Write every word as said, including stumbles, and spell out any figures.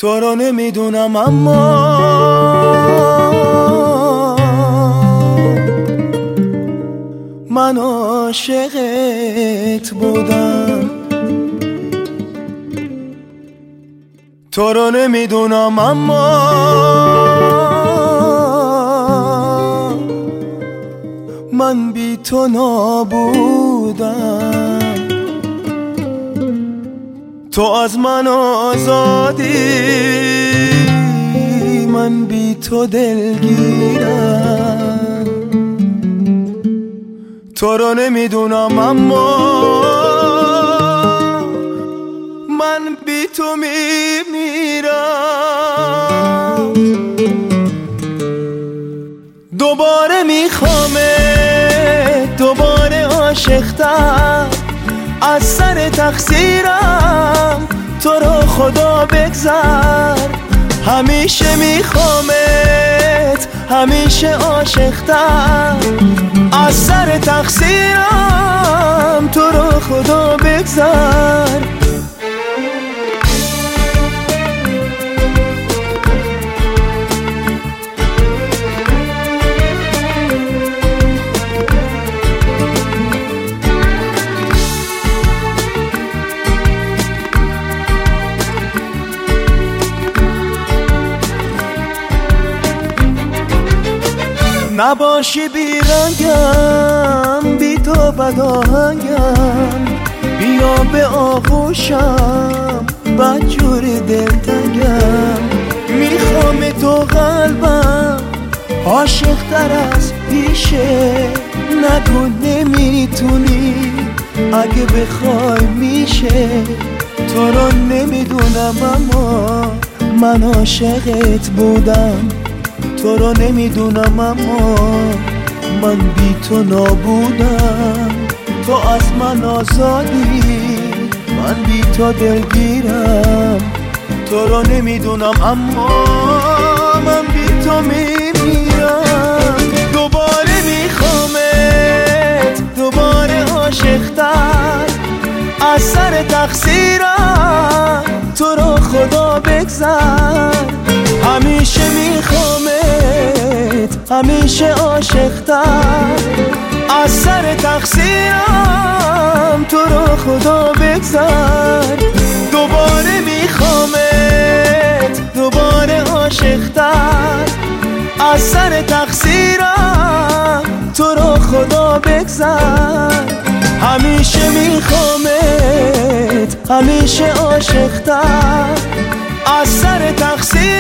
تو رو نمیدونم اما من عاشقت بودم. تو رو نمیدونم اما من بی تو نابودم. تو از من آزادی من بی تو دلگیرم. تو رو نمیدونم اما من بی تو میمیرم. دوباره میخوامه دوباره عاشقتم، از سر تقصیرم تو رو خدا بگذر. همیشه میخوامت همیشه عاشقتم، از سر تقصیرم تو رو خدا بگذر. نباشی بیرنگم بی تو بداهنگم، بیا به آغوشم بدجوری دلتنگم. میخوام تو قلبم عاشق تر از پیشه، نگو نمیتونی اگه بخوای میشه. تو رو نمیدونم اما من عاشقت بودم. تو رو نمیدونم اما من بی تو نابودم. تو از من آزادی من بی تو دلگیرم. تو رو نمیدونم اما من بی تو میمیرم. دوباره میخوامت دوباره عاشقتر، از سر تقصیرم تو رو خدا بگذر. همیشه میخوامت همیشه عاشقتر، از سر تقصیرم تو رو خدا بگذر. دوباره میخوامت دوباره عاشقتر، از سر تقصیرم تو رو خدا بگذر. همیشه میخوامت همیشه عاشقتر، از سر تقصیر